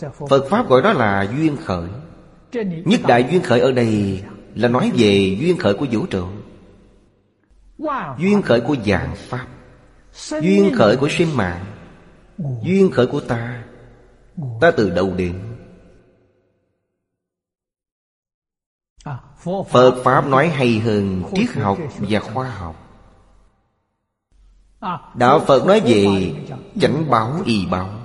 Phật Pháp gọi đó là duyên khởi. Nhất đại duyên khởi ở đây là nói về duyên khởi của vũ trụ, duyên khởi của vạn Pháp, duyên khởi của sinh mạng, duyên khởi của ta. Ta từ đâu đến? Phật Pháp nói hay hơn triết học và khoa học. Đạo Phật nói về chánh báo y báo,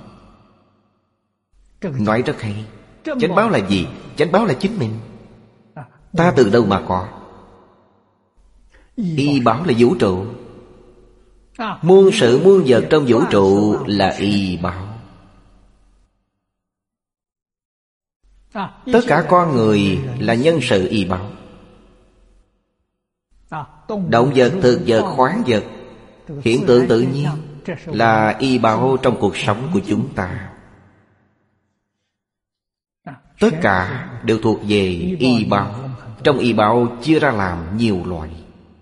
nói rất hay. Chánh báo là gì? Chánh báo là chính mình. Ta từ đâu mà có? Y báo là vũ trụ. Muôn sự muôn vật trong vũ trụ là y báo. Tất cả con người là nhân sự y báo. Động vật, thực vật, khoáng vật, hiện tượng tự nhiên là y báo trong cuộc sống của chúng ta. Tất cả đều thuộc về y báo. Trong y báo chia ra làm nhiều loại.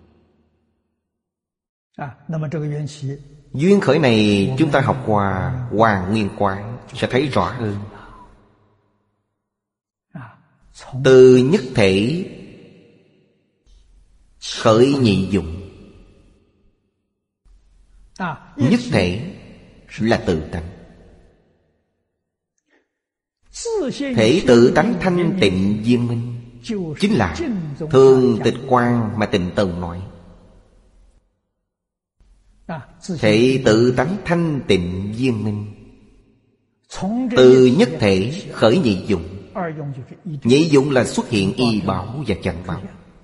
Duyên khởi này chúng ta học qua Hoàng Nguyên Quán sẽ thấy rõ hơn. Từ nhất thể khởi nhị dụng. Nhất thể là tự tánh. Thể tự tánh thanh tịnh viên minh chính là Thường Tịch Quan mà Tịnh Tông nói. Thể tự tánh thanh tịnh viên minh. Từ nhất thể khởi nhị dụng. Nhị dụng là xuất hiện y báo và chánh báo.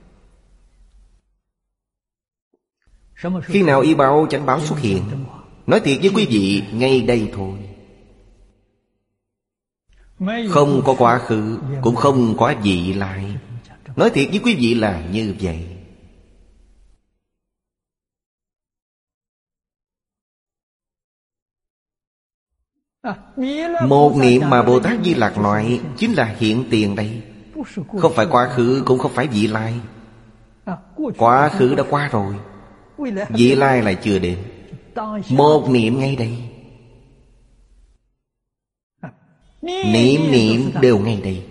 Khi nào y báo chánh báo xuất hiện? Nói thiệt với quý vị, ngay đây thôi. Không có quá khứ, cũng không có vị lai. Nói thiệt với quý vị là như vậy. Một niệm mà Bồ Tát Di Lặc nói chính là hiện tiền đây. Không phải quá khứ, cũng không phải vị lai. Quá khứ đã qua rồi, vị lai lại chưa đến. Một niệm ngay đây. Niệm niệm đều ngay đây.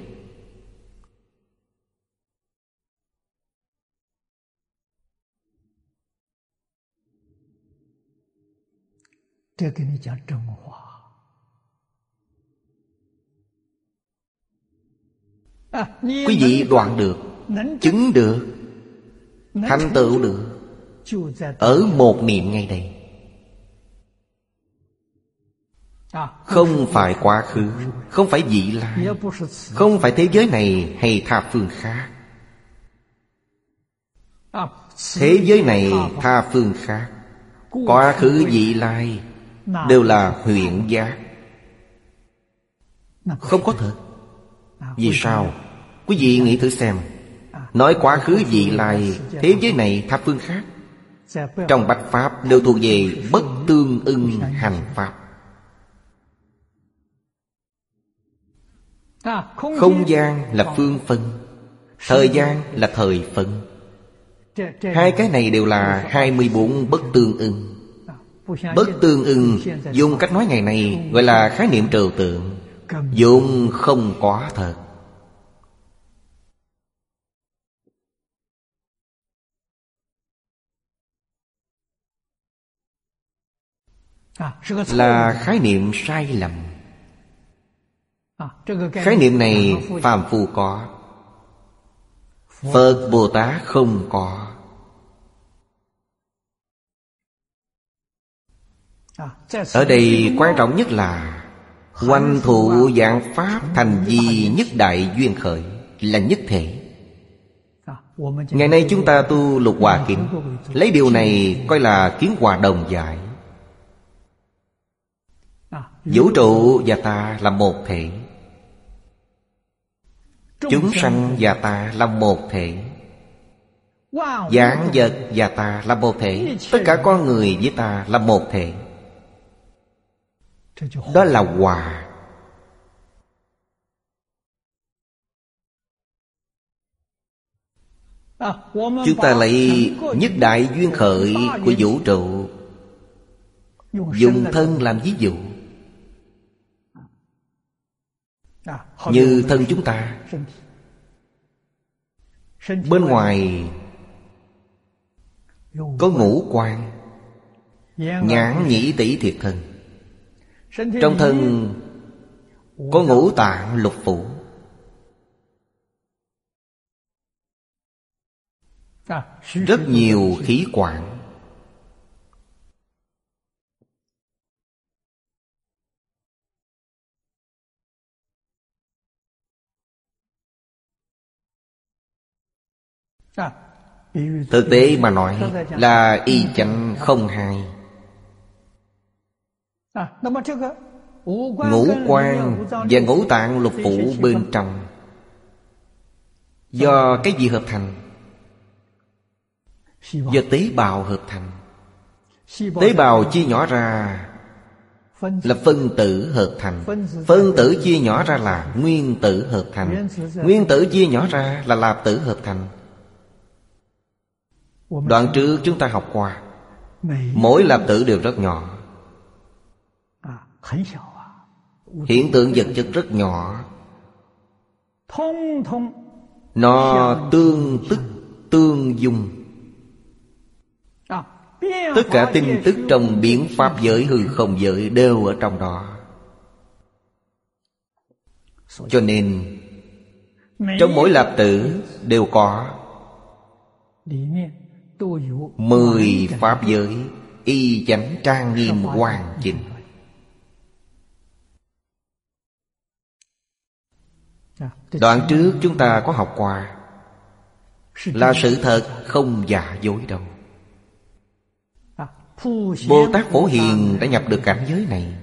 Quý vị đoạn được, chứng được, thành tựu được ở một niệm ngay đây. Không phải quá khứ, không phải vị lai, không phải thế giới này hay tha phương khác. Thế giới này tha phương khác, quá khứ vị lai đều là huyễn giác, không có thật. Vì sao? Quý vị nghĩ thử xem. Nói quá khứ vị lai, thế giới này tha phương khác, trong bách pháp đều thuộc về bất tương ưng hành pháp. Không gian là phương phân, thời gian là thời phân. Hai cái này đều là 24 bất tương ưng. Bất tương ưng dùng cách nói ngày này gọi là khái niệm trừu tượng, dùng không có thật. Là khái niệm sai lầm. Khái niệm này phàm phu có, Phật Bồ Tát không có. Ở đây quan trọng nhất là hoành thụ vạn pháp thành vi nhất đại duyên khởi, là nhất thể. Ngày nay chúng ta tu Lục Hòa Kính, lấy điều này coi là kiến hòa đồng giải. Vũ trụ và ta là một thể, chúng sanh và ta là một thể, vạn vật và ta là một thể, tất cả con người với ta là một thể. Đó là hòa. Chúng ta lấy nhất đại duyên khởi của vũ trụ, dùng thân làm ví dụ. Như thân chúng ta, bên ngoài có ngũ quan, nhãn nhĩ tỷ thiệt thân. Trong thân có ngũ tạng lục phủ. Rất nhiều khí quản. Thực tế mà nói là y chánh không hai. Ngũ quan và ngũ tạng lục phủ bên trong do cái gì hợp thành? Do tế bào hợp thành. Tế bào chia nhỏ ra là phân tử hợp thành. Phân tử chia nhỏ ra là nguyên tử hợp thành. Nguyên tử chia nhỏ ra là lạp tử hợp thành. Đoạn trước chúng ta học qua, mỗi lạp tử đều rất nhỏ. Hiện tượng vật chất rất nhỏ. Nó tương tức tương dung. Tất cả tin tức trong biến pháp giới hư không giới đều ở trong đó. Cho nên trong mỗi lạp tử đều có 10 pháp giới y chánh trang nghiêm hoàn chỉnh. Đoạn trước chúng ta có học qua, là sự thật không giả dối đâu. Bồ Tát Phổ Hiền đã nhập được cảnh giới này.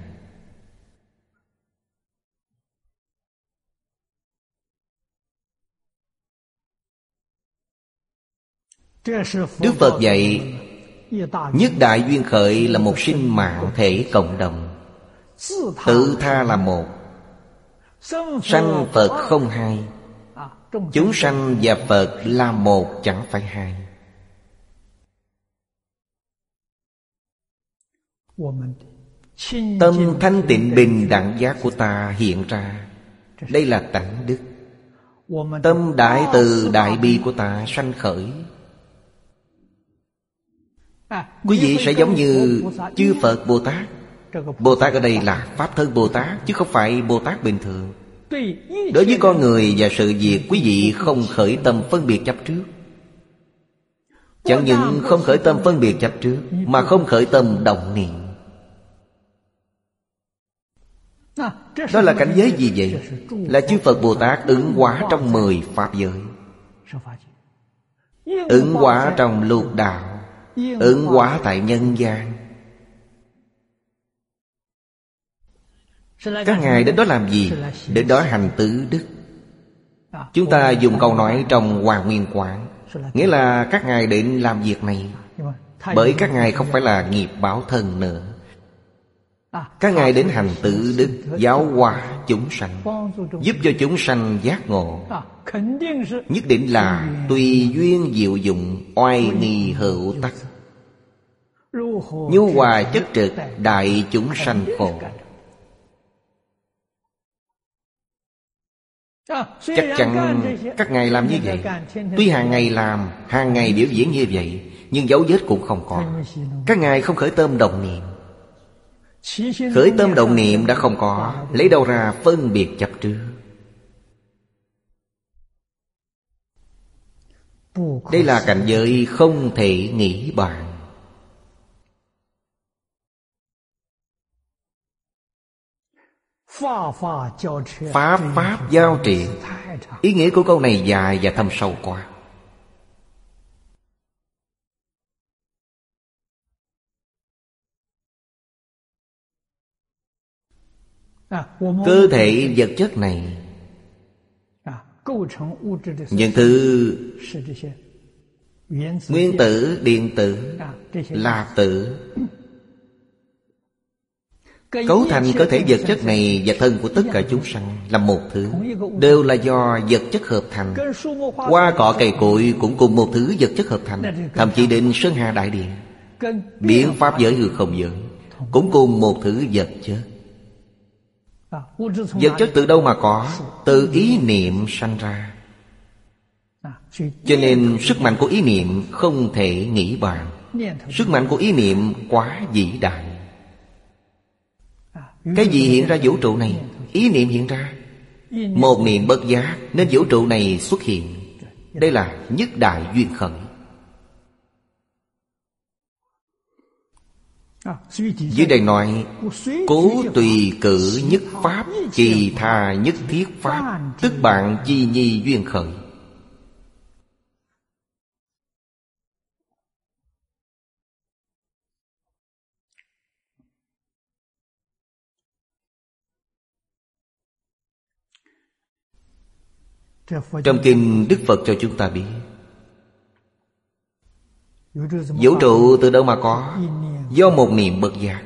Đức Phật dạy nhất đại duyên khởi là một sinh mạng thể cộng đồng. Tự tha là một, sanh Phật không hai. Chúng sanh và Phật là một, chẳng phải hai. Tâm thanh tịnh bình đẳng giác của ta hiện ra. Đây là tánh đức. Tâm đại từ đại bi của ta sanh khởi. Quý vị sẽ giống như chư Phật Bồ Tát. Bồ Tát ở đây là Pháp thân Bồ Tát, chứ không phải Bồ Tát bình thường. Đối với con người và sự việc, quý vị không khởi tâm phân biệt chấp trước. Chẳng những không khởi tâm phân biệt chấp trước, mà không khởi tâm động niệm. Đó là cảnh giới gì vậy? Là chư Phật Bồ Tát ứng hóa trong 10 pháp giới, ứng hóa trong lục đạo, ứng hóa tại nhân gian. Các ngài đến đó làm gì? Đến đó hành tứ đức. Chúng ta dùng câu nói trong Hoàng Nguyên Quán, nghĩa là các ngài đến làm việc này. Bởi các ngài không phải là nghiệp báo thân nữa. Các ngài đến hành tứ đức, giáo hóa chúng sanh, giúp cho chúng sanh giác ngộ. Nhất định là tùy duyên diệu dụng, oai nghi hữu tắc, nhu hòa chất trực, đại chúng sanh khổ. Chắc chắn các ngài làm như vậy. Tuy hàng ngày làm, hàng ngày biểu diễn như vậy, nhưng dấu vết cũng không có. Các ngài không khởi tâm động niệm. Khởi tâm động niệm đã không có, lấy đâu ra phân biệt chấp trước? Đây là cảnh giới không thể nghĩ bàn. Pháp pháp giao triện. Ý nghĩa của câu này dài và thâm sâu quá. Cơ thể vật chất này, những thứ nguyên tử, điện tử, lạp tử, cấu thành cơ thể vật chất này và thân của tất cả chúng sanh là một thứ, đều là do vật chất hợp thành. Hoa cỏ cây cội cũng cùng một thứ vật chất hợp thành. Thậm chí đến sơn hà đại địa, biến pháp giới hư không giới cũng cùng một thứ vật chất. Vật chất từ đâu mà có? Từ ý niệm sanh ra. Cho nên sức mạnh của ý niệm không thể nghĩ bàn. Sức mạnh của ý niệm quá vĩ đại. Cái gì hiện ra vũ trụ này? Ý niệm hiện ra. Một niệm bất giác nên vũ trụ này xuất hiện. Đây là nhất đại duyên khởi. Dưới đây nói: cố tùy cử nhất pháp, kỳ tha nhất thiết pháp, tức bạn chi nhi duyên khởi. Trong kinh Đức Phật cho chúng ta biết, vũ trụ từ đâu mà có? Do một niệm bất giác.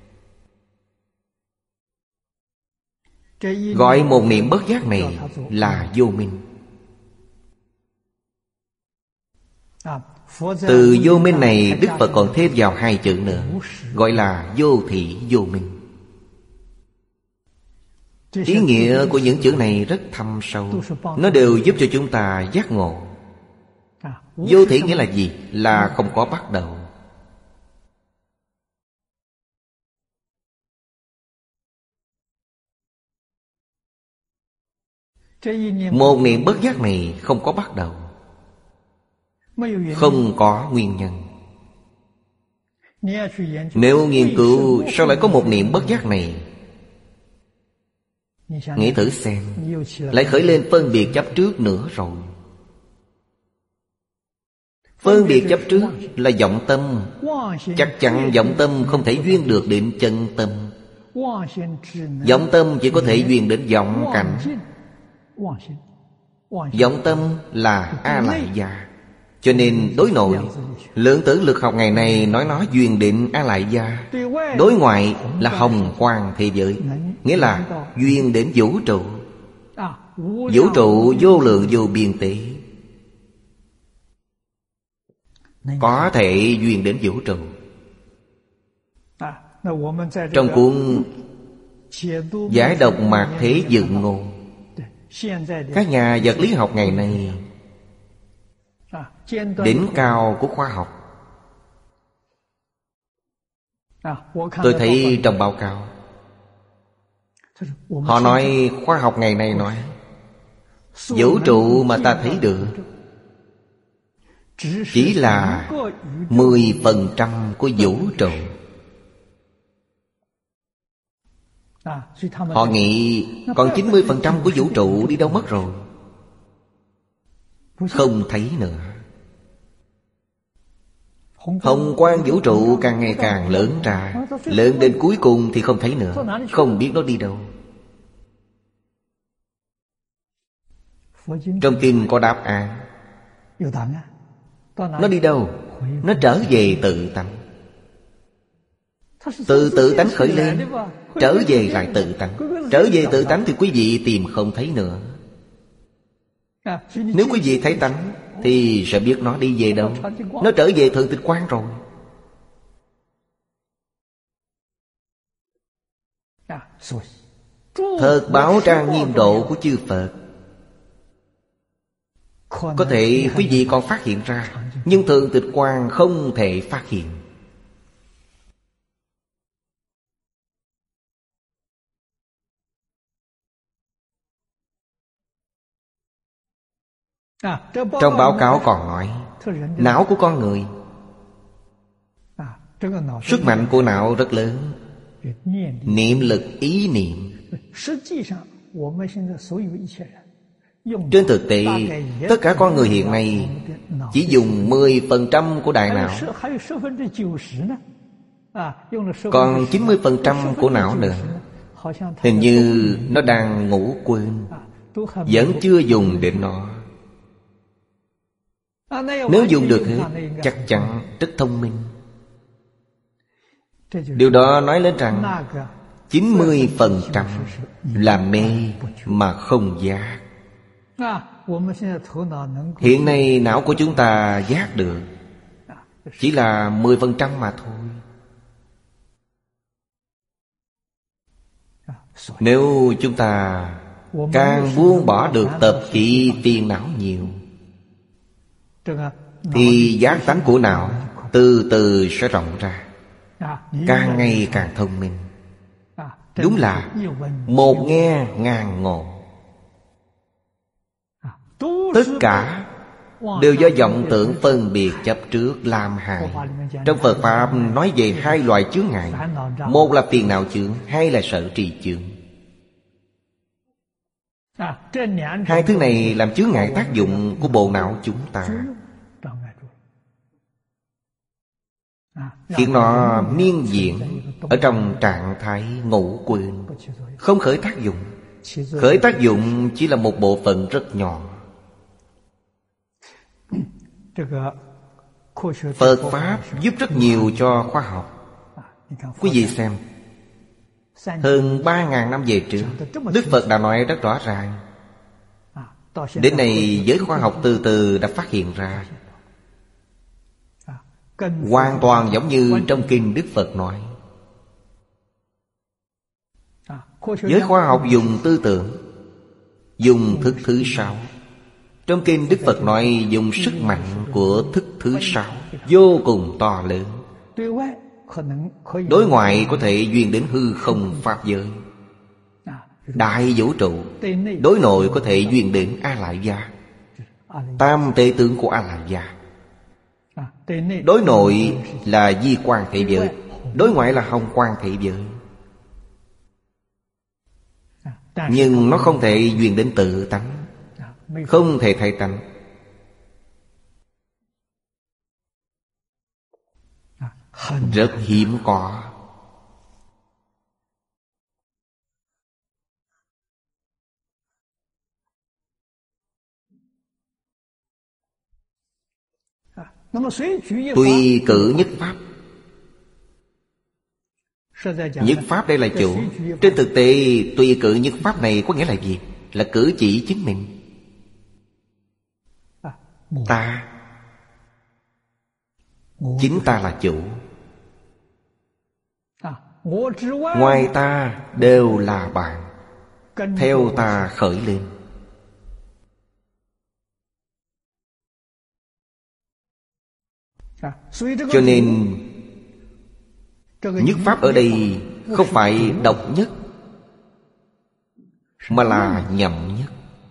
Gọi một niệm bất giác này là vô minh. Từ vô minh này Đức Phật còn thêm vào hai chữ nữa, gọi là vô thị vô minh. Ý nghĩa của những chữ này rất thâm sâu. Nó đều giúp cho chúng ta giác ngộ. Vô thị nghĩa là gì? Là không có bắt đầu. Một niệm bất giác này không có bắt đầu, không có nguyên nhân. Nếu nghiên cứu sao lại có một niệm bất giác này, nghĩ thử xem, lại khởi lên phân biệt chấp trước nữa rồi. Phân biệt chấp trước là vọng tâm. Chắc chắn vọng tâm không thể duyên được đến chân tâm. Vọng tâm chỉ có thể duyên đến vọng cảnh. Vọng tâm là A Lại Gia. Cho nên đối nội, lượng tử lực học ngày nay nói nó duyên định A Lại Gia. Đối ngoại là hồng quang thế giới, nghĩa là duyên đến vũ trụ. Vũ trụ vô lượng vô biên tế, có thể duyên đến vũ trụ. Trong cuốn Giải độc mạt thế dựng ngôn, các nhà vật lý học ngày nay đỉnh cao của khoa học, tôi thấy trong báo cáo họ nói, khoa học ngày nay nói vũ trụ mà ta thấy được chỉ là 10% của vũ trụ. Họ nghĩ còn 90% của vũ trụ đi đâu mất rồi, không thấy nữa. Hồng quang vũ trụ càng ngày càng lớn ra, lớn đến cuối cùng thì không thấy nữa, không biết nó đi đâu. Trong kinh có đáp án. Nó đi đâu? Nó trở về tự tánh. Từ tự tánh khởi lên, trở về lại tự tánh. Trở về tự tánh thì quý vị tìm không thấy nữa. Nếu quý vị thấy tánh thì sẽ biết nó đi về đâu. Nó trở về thượng tịch quang rồi. Thật báo trang nghiêm độ của chư Phật, có thể quý vị còn phát hiện ra, nhưng thượng tịch quang không thể phát hiện. Trong báo cáo còn nói, não của con người, sức mạnh của não rất lớn. Niệm lực ý niệm. Trên thực tế, tất cả con người hiện nay chỉ dùng 10% của đại não, còn 90% của não nữa hình như nó đang ngủ quên, vẫn chưa dùng đến nó. Nếu dùng được hết, chắc chắn rất thông minh. Điều đó nói lên rằng 90% là mê mà không giác. Hiện nay não của chúng ta giác được chỉ là 10% mà thôi. Nếu chúng ta càng buông bỏ được tập khí phiền não nhiều, thì giác tánh của não từ từ sẽ rộng ra, càng ngày càng thông minh. Đúng là một nghe ngàn ngộ. Tất cả đều do vọng tưởng phân biệt chấp trước làm hại. Trong Phật Pháp nói về hai loại chướng ngại. Một là phiền não chướng, hai là sở trì chướng. Hai thứ này làm chướng ngại tác dụng của bộ não chúng ta, khiến nó miên diện ở trong trạng thái ngủ quên, không khởi tác dụng. Khởi tác dụng chỉ là một bộ phận rất nhỏ. Phật Pháp giúp rất nhiều cho khoa học. Quý vị xem, hơn 3.000 năm về trước, Đức Phật đã nói rất rõ ràng. Đến nay giới khoa học từ từ đã phát hiện ra, hoàn toàn giống như trong kinh Đức Phật nói. Giới khoa học dùng tư tưởng, dùng thức thứ sáu. Trong kinh Đức Phật nói dùng sức mạnh của thức thứ sáu vô cùng to lớn. Đối ngoại có thể duyên đến hư không pháp giới, đại vũ trụ. Đối nội có thể duyên đến A Lại Gia, tam tế tướng của A Lại Gia. Đối nội là di quan thế giới, đối ngoại là hồng quang thế giới. Nhưng nó không thể duyên đến tự tánh, không thể thay tánh. Rất hiếm có. Tùy cử nhất pháp. Nhất pháp đây là chủ. Trên thực tế tùy cử nhất pháp này có nghĩa là gì? Là cử chỉ chính mình. Ta, chính ta là chủ. Ngoài ta đều là bạn, theo ta khởi lên. Cho nên nhất pháp ở đây không phải độc nhất, mà là nhậm nhất.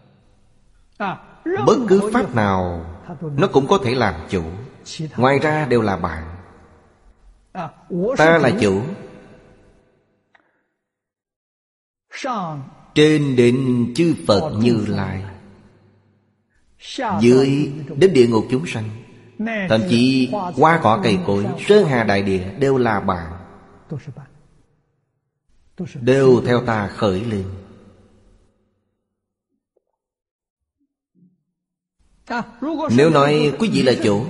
Bất cứ pháp nào nó cũng có thể làm chủ, ngoài ra đều là bạn. Ta là chủ, trên đến chư Phật Như Lai, dưới đến địa ngục chúng sanh, thậm chí hoa cỏ cây cối, sơn hà đại địa đều là bạn, đều theo ta khởi lên. Nếu nói quý vị là chủ,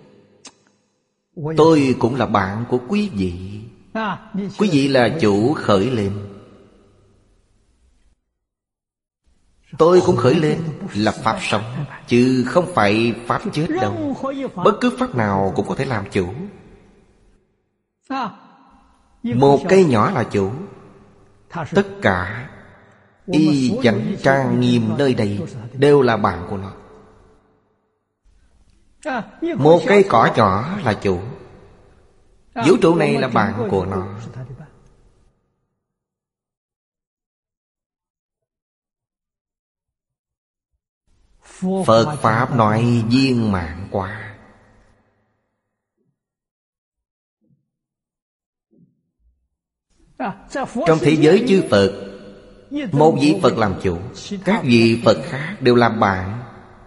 tôi cũng là bạn của quý vị. Quý vị là chủ khởi lên, tôi cũng khởi lên, là pháp sống, chứ không phải pháp chết đâu. Bất cứ pháp nào cũng có thể làm chủ. Một cây nhỏ là chủ. Tất cả y chánh trang nghiêm nơi đây đều là bạn của nó. Một cây cỏ nhỏ là chủ. Vũ trụ này là bạn của nó. Phật Pháp nói viên mãn quá. Trong thế giới chư Phật, một vị Phật làm chủ, các vị Phật khác đều làm bạn.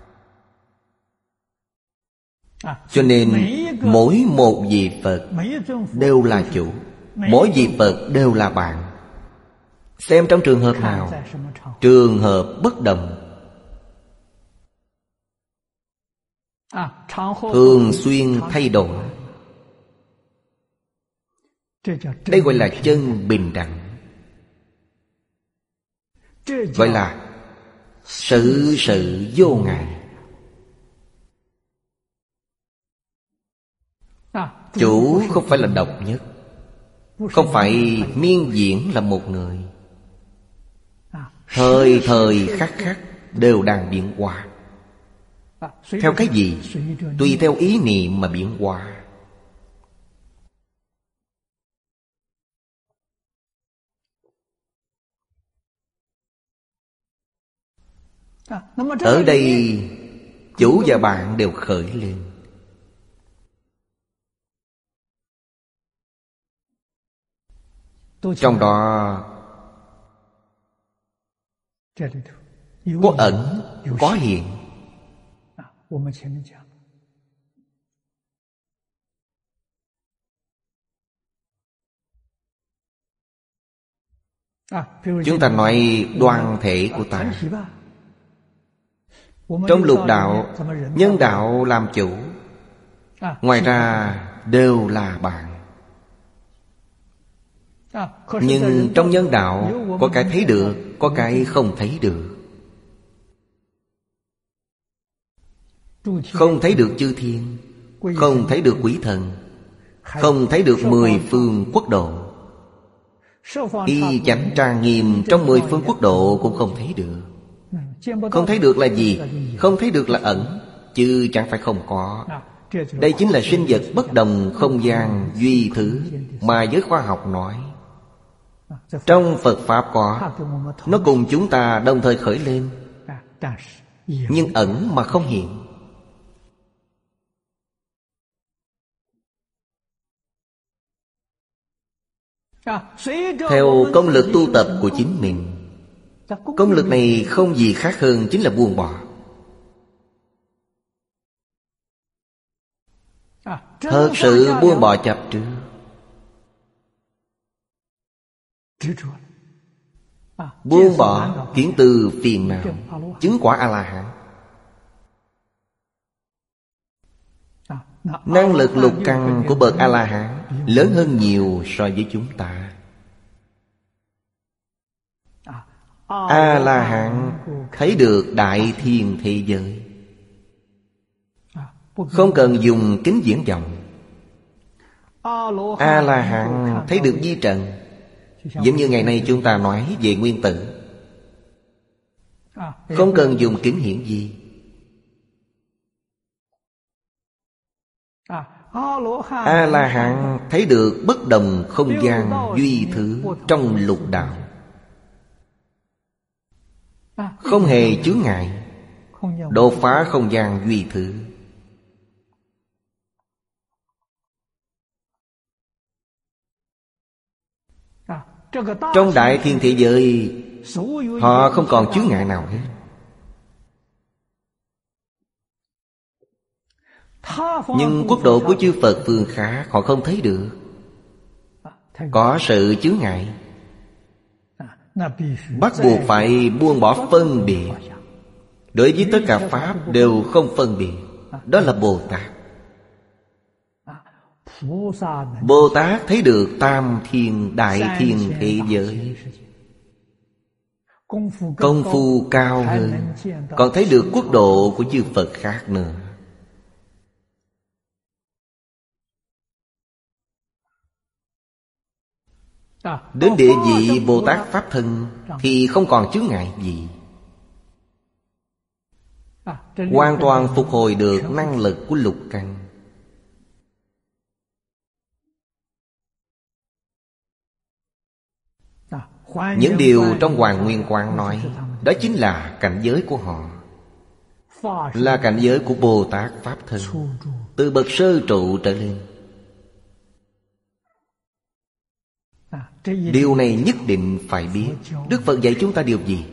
Cho nên mỗi một vị Phật đều là chủ, mỗi vị Phật đều là bạn. Xem trong trường hợp nào, trường hợp bất đồng, thường xuyên thay đổi. Đây gọi là chân bình đẳng, gọi là sự sự vô ngại. Chủ không phải là độc nhất, không phải miên diễn là một người, Thời thời khắc khắc đều đang biến hóa. Theo cái gì? Tùy theo ý niệm mà biến hóa. Ở đây chủ và bạn đều khởi lên. Trong đó có ẩn, có hiện. Chúng ta nói đoàn thể của ta. Trong lục đạo, nhân đạo làm chủ, ngoài ra đều là bạn. Nhưng trong nhân đạo có cái thấy được, có cái không thấy được. Không thấy được chư thiên, không thấy được quỷ thần, không thấy được 10 phương quốc độ. Y chánh trang nghiêm trong 10 phương quốc độ cũng không thấy được. Không thấy được là gì? Không thấy được là ẩn, chứ chẳng phải không có. Đây chính là sinh vật bất đồng không gian duy thứ mà giới khoa học nói. Trong Phật Pháp có, nó cùng chúng ta đồng thời khởi lên, nhưng ẩn mà không hiện. Theo công lực tu tập của chính mình. Công lực này không gì khác hơn chính là buông bỏ. Thật sự buông bỏ chấp trước. Buông bỏ chuyển từ phiền não, chứng quả A-la-hán. Năng lực lục căn của bậc A-la-hán lớn hơn nhiều so với chúng ta. A-la-hán thấy được đại thiên thế giới, không cần dùng kính viễn vọng. A-la-hán thấy được vi trần, giống như ngày nay chúng ta nói về nguyên tử, không cần dùng kính hiển vi. A-la-hán thấy được bất đồng không gian duy thứ trong lục đạo, không hề chướng ngại, đột phá không gian duy thứ. Trong đại thiên thế giới, họ không còn chướng ngại nào hết. Nhưng quốc độ của chư Phật phương khác họ không thấy được, có sự chướng ngại. Bắt buộc phải buông bỏ phân biệt. Đối với tất cả Pháp đều không phân biệt. Đó là Bồ Tát. Bồ Tát thấy được tam thiên đại thiên thế giới. Công phu cao hơn, còn thấy được quốc độ của chư Phật khác nữa. Đến địa vị Bồ Tát Pháp Thân thì không còn chướng ngại gì, hoàn toàn phục hồi được năng lực của lục căn. Những điều trong Hoàng Nguyên Quang nói, đó chính là cảnh giới của họ, là cảnh giới của Bồ Tát Pháp Thân, từ bậc sơ trụ trở lên. Điều này nhất định phải biết. Đức Phật dạy chúng ta điều gì?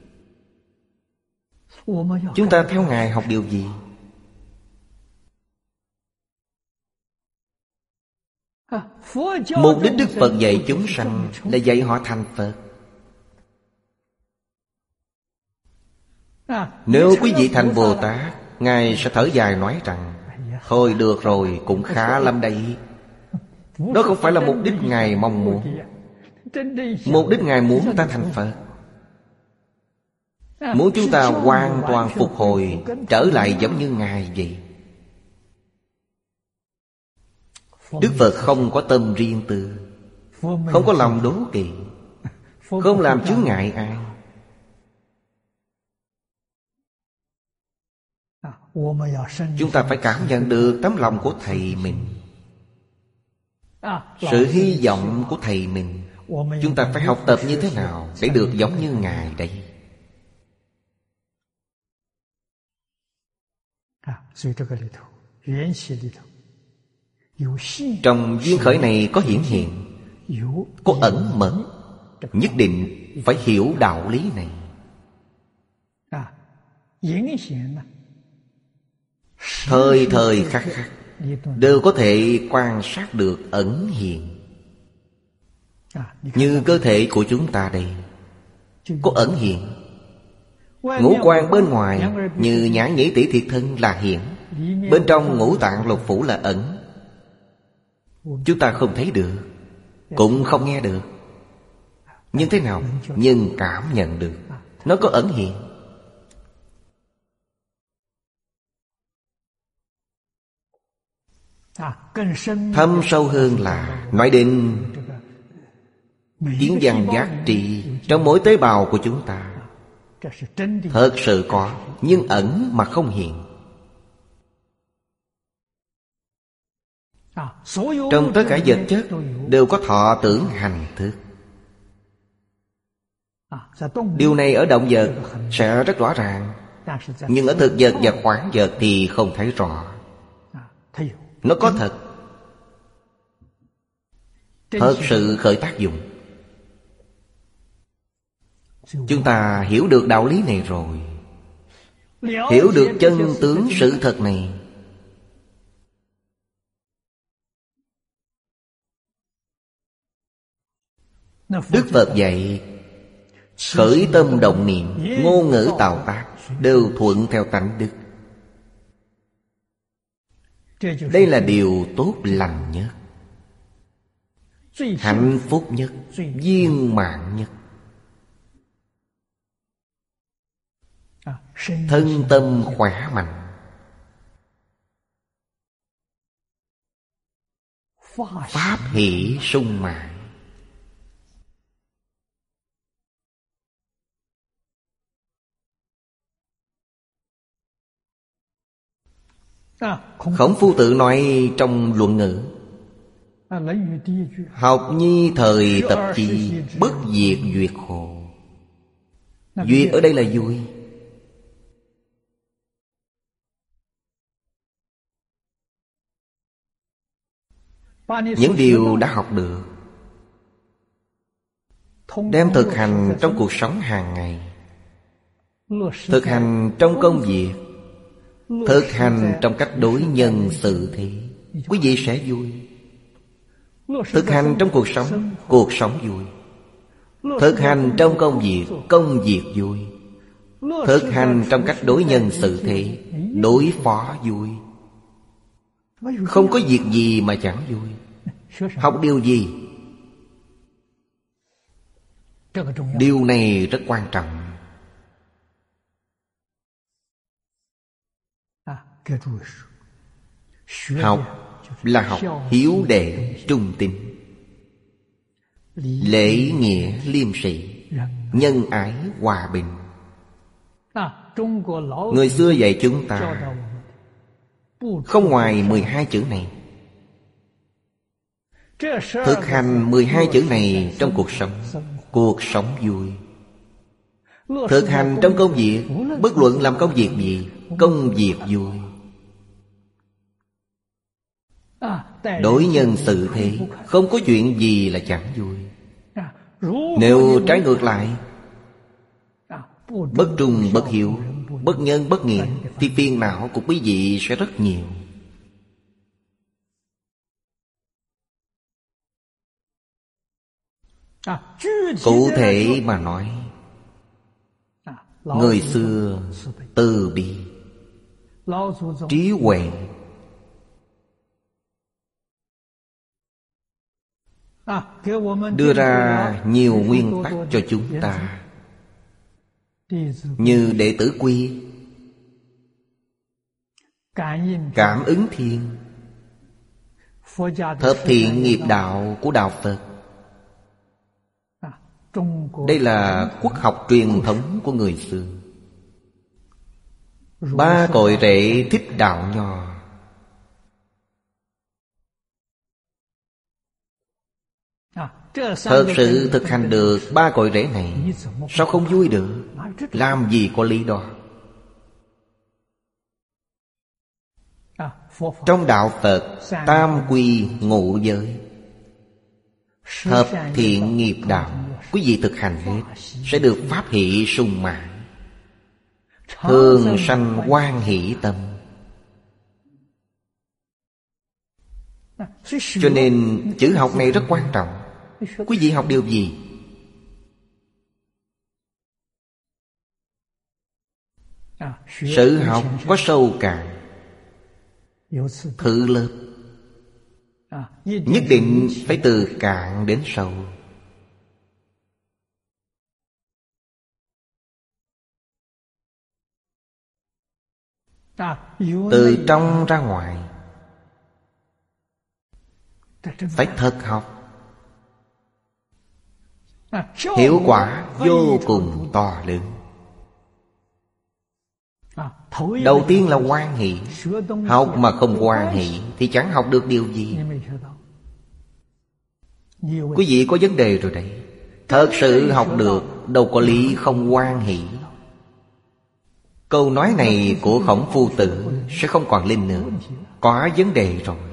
Chúng ta theo Ngài học điều gì? Mục đích Đức Phật dạy chúng sanh là dạy họ thành Phật. Nếu quý vị thành Bồ Tát, Ngài sẽ thở dài nói rằng: thôi được rồi, cũng khá lắm đây. Đó không phải là mục đích Ngài mong muốn. Mục đích Ngài muốn ta thành Phật, muốn chúng ta hoàn toàn phục hồi, trở lại giống như Ngài vậy. Đức Phật không có tâm riêng tư, không có lòng đố kỵ, không làm chướng ngại ai. Chúng ta phải cảm nhận được tấm lòng của thầy mình, sự hy vọng của thầy mình. Chúng ta phải học tập như thế nào để được giống như Ngài đây? Trong duyên khởi này có hiển hiện, có ẩn mẫn. Nhất định phải hiểu đạo lý này. Thời thời khắc khắc đều có thể quan sát được ẩn hiện. Như cơ thể của chúng ta đây có ẩn hiện. Ngũ quan bên ngoài như nhãn nhĩ tỷ thiệt thân là hiện, bên trong ngũ tạng lục phủ là ẩn. Chúng ta không thấy được, cũng không nghe được. Nhưng thế nào? Nhưng cảm nhận được. Nó có ẩn hiện. Thâm sâu hơn là nói đến kiến văn giác trị trong mỗi tế bào của chúng ta. Thật sự có, nhưng ẩn mà không hiện. Trong tất cả vật chất đều có thọ tưởng hành thức. Điều này ở động vật sẽ rất rõ ràng, nhưng ở thực vật và khoáng vật thì không thấy rõ. Nó có thật, thật sự khởi tác dụng. Chúng ta hiểu được đạo lý này rồi, hiểu được chân tướng sự thật này, Đức Phật dạy khởi tâm động niệm, ngôn ngữ tạo tác đều thuận theo tánh đức. Đây là điều tốt lành nhất, hạnh phúc nhất, viên mãn nhất. Thân tâm khỏe mạnh, pháp hỷ sung mãn. Khổng Phu Tử nói trong Luận Ngữ: học nhi thời tập chi, bất diệt duyệt khổ. Duyệt ở đây là vui. Những điều đã học được đem thực hành trong cuộc sống hàng ngày, thực hành trong công việc, thực hành trong cách đối nhân xử thế, quý vị sẽ vui. Thực hành trong cuộc sống vui. Thực hành trong công việc vui. Thực hành trong cách đối nhân xử thế, đối phó vui. Không có việc gì mà chẳng vui. Học điều gì? Điều này rất quan trọng. Học là học hiếu đệ trung tín, lễ nghĩa liêm sĩ, nhân ái hòa bình. Người xưa dạy chúng ta không ngoài 12 chữ này. Thực hành 12 chữ này trong cuộc sống vui. Thực hành trong công việc, bất luận làm công việc gì, công việc vui. Đối nhân xử thế, không có chuyện gì là chẳng vui. Nếu trái ngược lại, bất trung bất hiếu, bất nhân bất nghĩa, thì phiền não của quý vị sẽ rất nhiều. Cụ thể mà nói, người xưa từ bi, trí huệ, đưa ra nhiều nguyên tắc cho chúng ta. Như Đệ tử Quy, cảm ứng thiên, thập thiện nghiệp đạo của Đạo Phật. Đây là quốc học truyền thống của người xưa. Ba cội rễ thích đạo nho. Thật sự thực hành được ba cội rễ này, sao không vui được? Làm gì có lý đó. Trong đạo Phật, tam quy ngũ giới, thập thiện nghiệp đạo, quý vị thực hành hết sẽ được pháp hỷ sung mãn, thường sanh hoan hỷ tâm. Cho nên chữ học này rất quan trọng. Quý vị học điều gì? Sự học có sâu cạn, thử lớp, nhất định phải từ cạn đến sâu. Từ trong ra ngoài, phải thật học. Hiệu quả vô cùng to lớn. Đầu tiên là hoan hỷ. Học mà không hoan hỷ thì chẳng học được điều gì. Quý vị có vấn đề rồi đấy. Thật sự học được, đâu có lý không hoan hỷ. Câu nói này của Khổng Phu Tử sẽ không còn linh nữa. Có vấn đề rồi.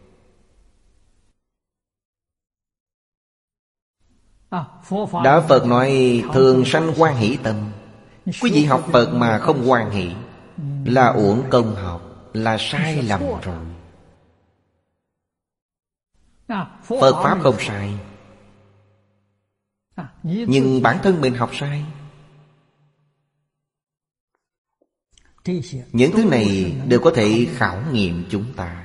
Đạo Phật nói thường sanh hoan hỷ tâm. Quý vị học Phật mà không hoan hỷ là uổng công học, là sai lầm rồi. Phật Pháp không sai, nhưng bản thân mình học sai. Những thứ này đều có thể khảo nghiệm chúng ta.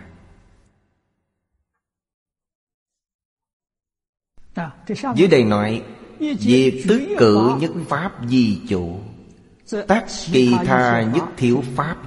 Dưới đây nói việc tứ cử nhất pháp di chủ, tác kỳ tha nhất thiếu pháp